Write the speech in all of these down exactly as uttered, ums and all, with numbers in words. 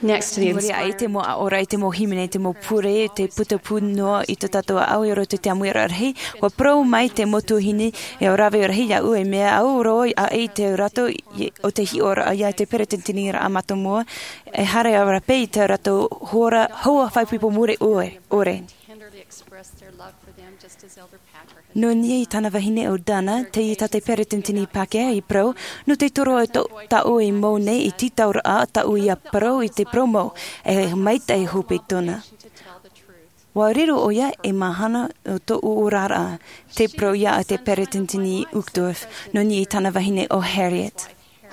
next to the Mori ai te inspiring mo a ora i te mo himene te mo pure te puta punoa i te tatoa au i roto te amuira rahi. Wa pro mai te motu hini e o rawe rahi a ue mea au roi a ei te rato i- o te hi ora a ia te peretentini ra a matamoa e hare a rape i te rato hora hoa whaipipo mure ue ore. tenderly expressed their love for them, just as Elder Packer had No ni i tana wahine o dana, te i tate peretentini Pākehā i pro, no te toro e to, ta o i mou nei i titaura a ta o i a pro i te promo, e maita e hope tona. to tell the truth. Wa riro o ia e mahana o to o rara, te pro ia a te peretentini Uchtdorf, no ni i tana wahine o Harriet.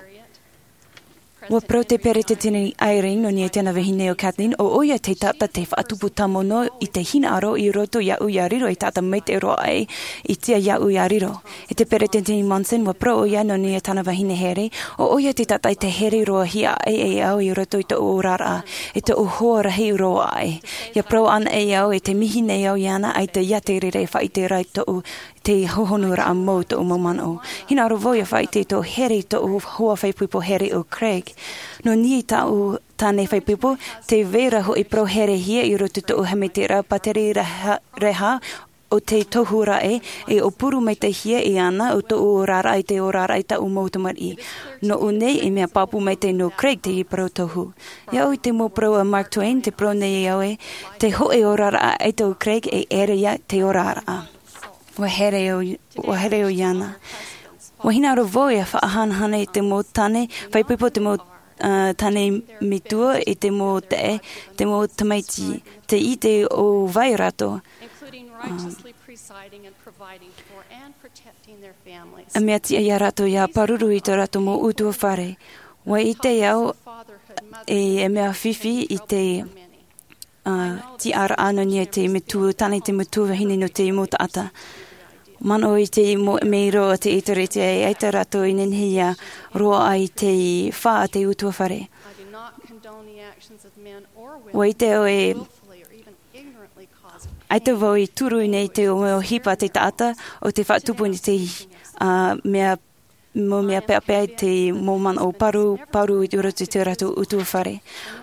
Wa pro te peretentini Irene, no ni e tana wahine o Kathleen, o oia te tata te whaatupu tamono i te hina aro i roto ia u ia riro, i tata mai te roa ai, i tia ia u ia riro. E te peretentini Monson, wa pro o ia no ni e tana wahine here, o oia te tata i te here roa hia ai ai au i roto i te o rara, e te o hoa rahi roa ai. Ia pro an ai au e te mihi nei au iana, ai te ia te rere whai te rai to o te hohonura a mou to o mamano. Hina aro voia whai te to here to o hoa whaipupo here o Craig. No ni ta o tāne whaipupo, te vera ho i pro here hia i roto to o hametera pateri reha, reha o te tohura e, e o puru mai te hia i ana o to o rara i te o rara i ta o mautamari. No o nei e mea papu mai te no Craig te i pro tohu. Ia o i te mo pro a Mark Twain, te pro nei au e, te ho e o rara a e to Craig e ere ia te o rara a. Wa here o, wa here o iana. Wa hina aro voia whaahanahana i te mo tane, whaipupo te mo uh, tane mitua i te mo te, te mo tamaiti, te i te o vai rato. Including righteously presiding and providing for and protecting their families. A mea tia ia rato ia paruru i te rato mo utua whare. Wa i te iau Fatherhood, e, e mea whiwhi i te uh, ti ara ana ni te mitu, tane te mitu wahine no te mo taata. Mano i te mo me roa te itarete e ai te rato i nenhia roa ai te wha te utua whare. I do not condone the actions of men or women Wa i te o e willfully or even ignorantly cause ai te wau i turu i nei te o meo hipa te taata o te whaatupu ni te uh, mea mo mea pea pea i te mo man o paru paru i te uratu te rato utua whare.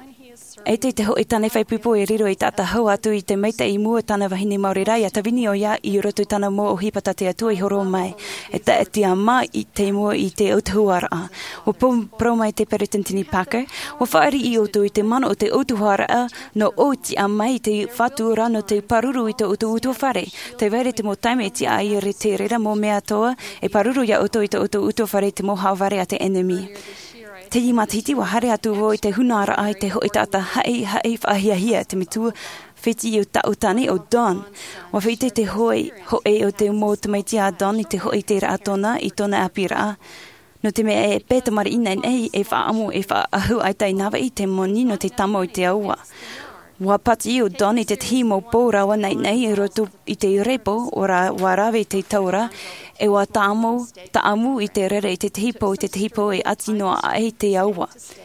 E te te ho i tane whaipupo e riro i tata hau atu i te meita i mua tana wahine Māori rai a tawini o ia i roto tana mo o hipata te atua i horo mai. E ta e te ama i te mua i te autuhuara a. O pro mai te peretentini Packer, o whaari i otu i te mano o te autuhuara a no o ti a mai te whatura no te paruru i te utu utu whare. Te vere te mo taime e ti a i re te rera mo mea toa e paruru ia otu i te utu utu whare te mo haware a te enemy. Te i matiti wa hare atu o i te hunara ai te ho i tata hae hae whahia hia te mitua whiti i o ta utani o Don. Wa white te hoi ho e o te mo te maiti a Don i te ho i te ra atona i tona apira. No te mea e pēta mari ina nei e wha amu e wha ahu ai tai nawa i te moni no te tamo i te aua. Wa pati i o Don i te timo pōrawa nei nei i roto i te repo o ra warawe te taura e wa taamu, taamu i te rere i te tehipo i te tehipo e ati noa ai te aua.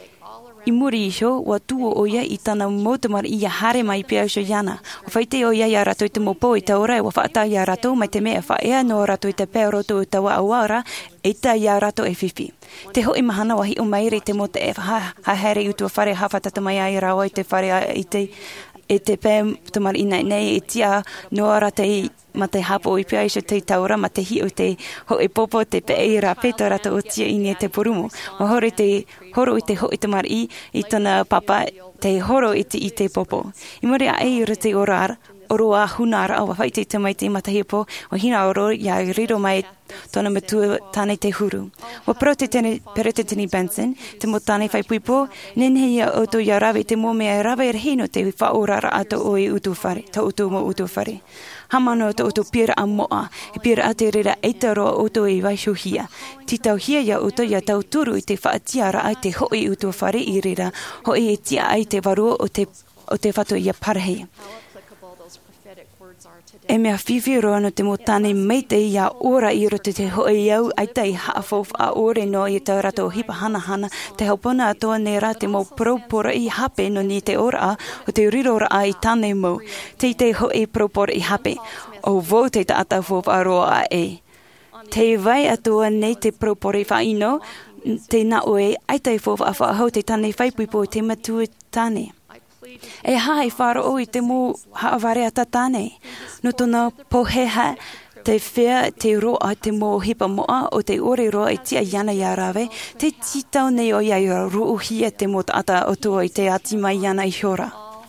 I muri i sho, wa tuo o ia i tana motamari i a hare mai pia sho iana. O whaite o ia i a rato i te mopo i taura e wa whaata i a rato mai te mea wha ea no rato i te pēo roto i tawa awara e ta i a rato e whiwhi. Te hoi mahana wahi o maire i te mota e hahere utua whare hawhatata mai ai rawa i te whare i te e te pē tamari ina nei e tia noa rata i ma te hapo i pia iso te taura ma te hi o te ho e popo te pe e ra peta rata o tia ini e te porumo. O hore te horo i te ho i te mari i i tana papa te horo i te i te popo. I mori a e ura te orar o roa hunara o whaite te mai te matahipo o hina oro ia riro mai tona matua tane te huru. O pro te tene peretentini Benson, te mo tane whaipuipo, nenhe ia o to ia rawe te mo mea rawe er hino te whaorara ato o i utu whare, ta utu mo utu whare. Hamano to utu pira a moa, e pira a te rera eitaro o to i waisho hia. Titau hia ia o to ia tau turu i te whaatiara ai te hoi utu whare i rera, hoi e tia ai te warua o te, o te whatu ia parahei. E mea whiwhi roa no te mo tane mei te ia ora i roto te hoi au ai tei haafof a ore no i tau rato hipa hana hana te haupona atoa ne ra te mo propora i hape no ni te ora a o te rirora a i tane mo te te hoi propora i hape o vo te ta atafof a roa a e. Te vai atoa nei te propora i whaino te na oe, ai te fōwha a whaahau te tane whaipuipo te matua tane. E hae whāro o i te mō haaware a tatane. No tōna poheha te whea te roa te mō hipa moa o te ore roa i tia iana i a rawe, te titau nei o iai roo hia te mō taata o tua i te ati mai iana i hiora.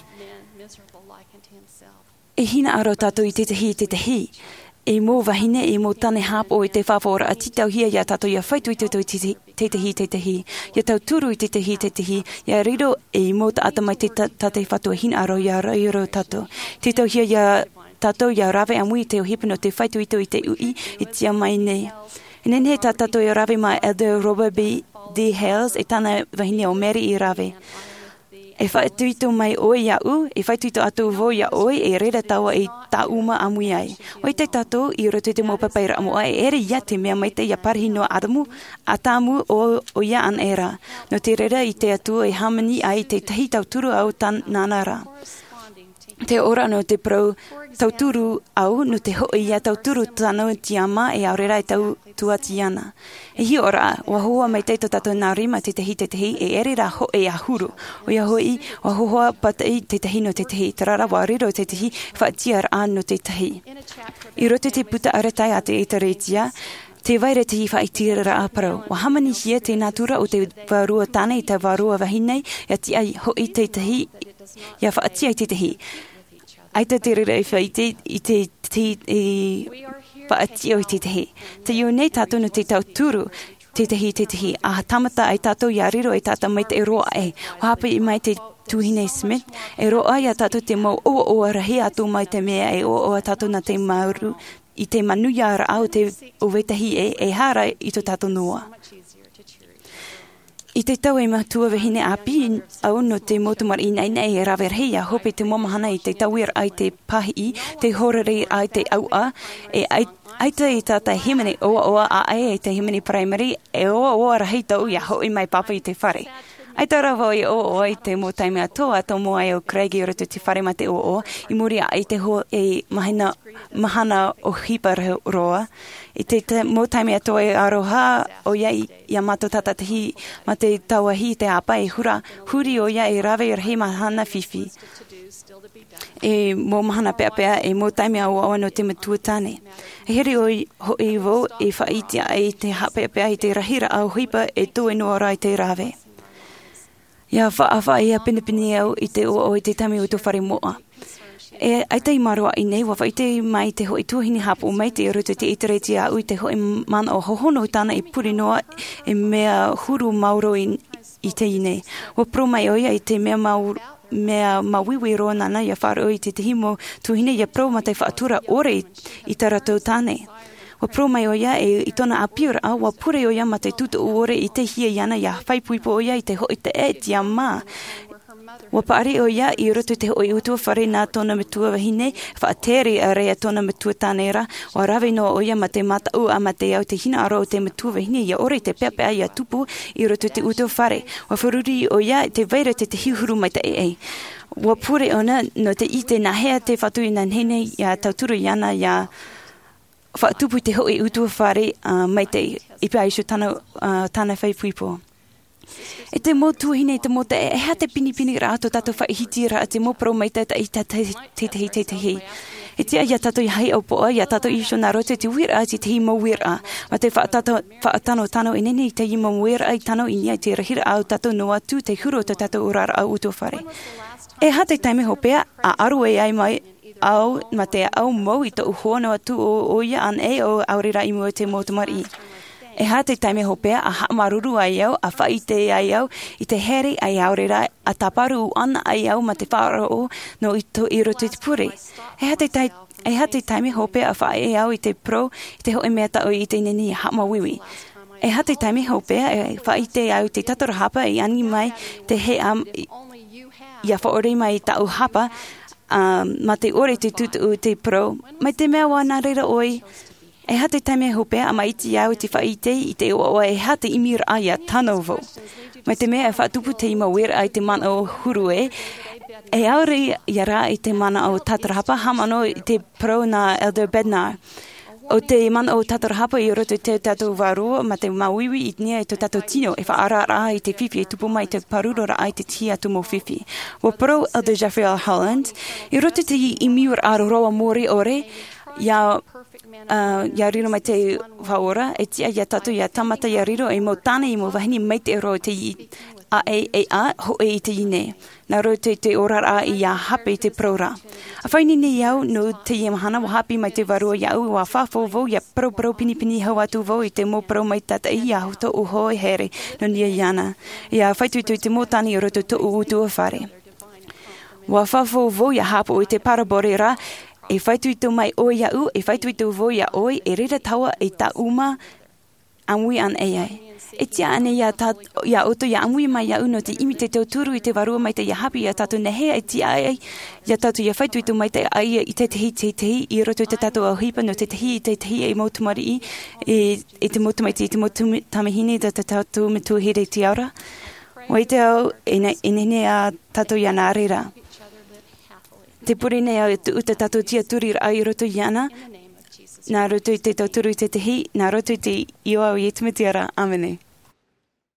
E hina aro tātou i te tehi i te tehi. E mō wahine e mō tane hāpo i te whawhora a titau hia ia tātou ia whaitu i te tehi te tehi. Ia tau turu i te tehi te tehi. Ia riro e mō taata mai te tate whatua hina aro ia rairo tātou. Titau hia ia tātou ia rawe amui te o hipino te whaitu i te ui i tia mai nei. E nene tā tātou ia rawe mai Elder Robert B. D. Hales e tāna wahine o Mary i rawe. E whaituito mai oe ia u, e whaituito atu vo ia oe, e rera taua e tā uma amui ai. O i te tātou, i roto te mō papaira amu ai, ere ia te mea mai te ia parihi noa aramu, a tāmu o, o ia an era. No te rera i te atu e hamani ai te tahi tauturu au tan nānara. Te ora no te prau tauturu au, no te hoi ia tauturu tano tiama e aurera e tau tuati ana. E hi ora, wa hoa mai teito tato nā rima te tehi te tehi, e ere ra ho e ahuru. O ia hoi, wa hoa patai te tehi no te tehi, tarara wa riro te tehi, whaatiar an no te tehi. I rote te puta aratai a te etaretia, te waire te hi whaitira a parau. Wa hamani hia te natura o te warua tāne i te warua wahinei, ia ti ai hoi te tehi, ia whaatia i te tehi. Aita te rira i whaite i te te whaatia i te tehi. Te iu nei tātou no te tauturu te tehi te tehi. A tamata ai tātou ia riro e tātou mai te roa e. Wahapa i mai te Tuhine Smith. E roa ia tātou te mau oa oa rahi atu mai te mea e oa oa tātou na te mauru i te manuiara au te uwetahi e e hara i to tātou noa. I te tau e matua wahine api au no te motumari nei nei e rawe rehia hope te momahana i te tauira ai te pahi, te horere ai te aua, e ai, aita i tata himene oa oa a ai e te himene primary, e oa oa rahi tau ia hoi mai papa i te whare. Aita rawa i o o i te mō taime atoa, tau mō ai o Craigie o rato te whare ma te o o, i muri ai te ho e mahina, mahana o hipa roa. I te, te mō taime atoa e aroha o iai ia mato tata tehi ma te tauahi te apa e hura, huri o ia e rawe i rahi mahana whiwhi. E mō mahana pea pea e mō taime au awa no te matua tāne. He heri o i ho i vo e whaitia e te hapea pea i te rahira au hipa e tō e noa rai te rawe. Ia whaawa ia pinipini au i te o o i te tami o te whare moa. E aita i maroa i nei, wa whaite mai te hoi tuahini hapu mai te ruto te itereti au i te hoi mana o hohono tāna i puri noa e mea huru mauro i, i te ine. Wa pro mai oia i te mea mauro mea mawiwi roa nana ia wharo i te te himo tuhine ia pro ma te whaatura ore i, i te ratou tāne. Wa pro mai oia e i tona apiura a wa pure oia ma te tutu ore i te hia iana ia whaipuipo oia i te hoi te e tia mā. Wa paari oia i roto te hoi utua whare nā tona matua wahine, whaatere a rea tona matua tānera, wa rawe noa oia ma te mata u a ma te au te hina aro o te matua wahine, ia ore te peapea ia tupu i roto te utua whare. Wa wharuri oia te veira te te hiuhuru mai te e e. Wa pure ona no te i te nahea te whatui nā hene ia tauturu iana ia whaatupu te hoi utua whare uh, mai te ipa iso tana, uh, tana whaipuipo. E te mō tuahine, te mō te e hea te pinipini rātou tātou whaihiti rā, te mō pro mai te i te tehi te tehi. E tia ia tātou i hei au poa, ia tātou i iso nā roto te wira te tehi mo wira. Ma te whaatano tano i nene i te i mo wira i tano i nia te rahira au tātou noa tu te huro te tātou urara au utua whare. E ha te taime hopea, a aru e ai mai au, ma te au mau i tau hoano atu o oia an e o aurira i mua te motumari. E ha te taime hopea a haamaruru ai au, a whaite ai au, i te here ai aurera, a taparu ana ai au ma te wharo no i to i roto te pure. E ha te, tai, e ha te taime hopea a whae au i te pro, i te hoe mea tau i te nini a hamawiwi. E ha te taime hopea e whaite au te tatara hapa i ani mai te he am i a whaore mai tau hapa, um, ma te ore te tutu te pro, mai te mea wana reira oi, e ha te taime hopea a maiti au te whaite i te oa e ha te imir aia tanovo. Mai te mea e whaatupu te ima wera ai te mana o huru e, e aure i ara i te mana o tatarahapa hamano i te pro na Elder Bednar. O te mana o tato hapa i roto te tato varua ma te mauiwi i nia i te tato tino e whaarara i te whiwhi e tupu mai te parurora ai te tia tu mo whiwhi. Wa pro Elder Jeffrey L. Holland i roto te i miur aroa mori ore ia Uh, ia riro mai te whaora, e tia ia tatu ia tamata ia riro e mo tāne i mo wahini mai te ero te i a e e a ho e i te ine. Nā ro te te orara i a hape i te prora. A whaini ni iau no te i mahana wa hapi mai te varua iau wa whawho vo ia pro pro pini pini hau atu vo i te mo pro mai tata i a huto uho e here no nia iana. Ia whaituitu i te mo tāne i roto to utu a whare. Wa whawho vo ia hapo i te parabore ra e whaituitu mai o ia u, e whaituitu vo ia oi, e rira taua e ta uma amui an e ai. E tia ane ia, ta, ia oto ia amui mai ia uno te imi te tauturu i te varua mai te ia hapi ia tatu nehea e tia ai, ia tatu ia whaituitu mai te ai i te tehi te tehi, i roto te tatu au hipa no te tehi i te tehi e motumari i, e, e te motumaiti i te motutamihini da te tatu me tuhere te aura. Wai te au, e nene a tatu ia nā rira. Te puri nei au te uta tato tia turi ai roto i ana, nā roto i te tauturu i te tehi, nā roto i te io au i etumitiara. Amene.